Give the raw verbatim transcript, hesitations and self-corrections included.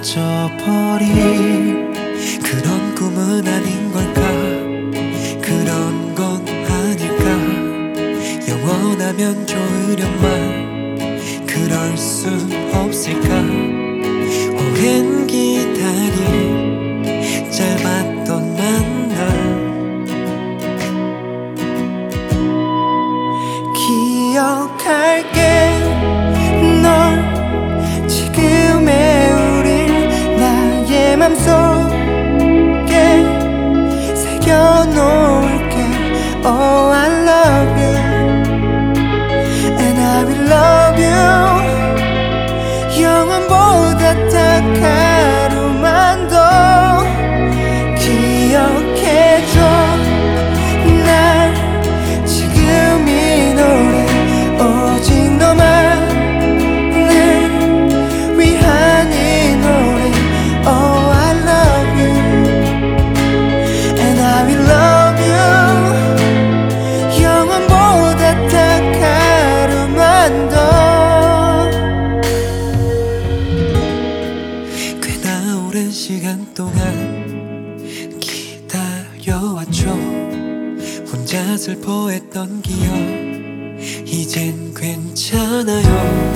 사라져버릴 그런 꿈은 아닌 걸까. 그런 건 아닐까. 영원하면 좋으련만 그럴 수 없을까. 오랜 기다림 짧았던 만남 기억할게. 널 지금의 우릴 나의 맘속에 새겨놓을게. Oh I love you and I will love you. 영원보다 딱 하루만 더 기억해줘. 날 지금 이 노래 오직 너만을 위한 이 노래. Oh I love you and I will love you. 영원보다 딱 하루만 더. 꽤나 오랜 시간 동안 기다려왔죠. 혼자 슬퍼했던 기억 이젠 괜찮아요.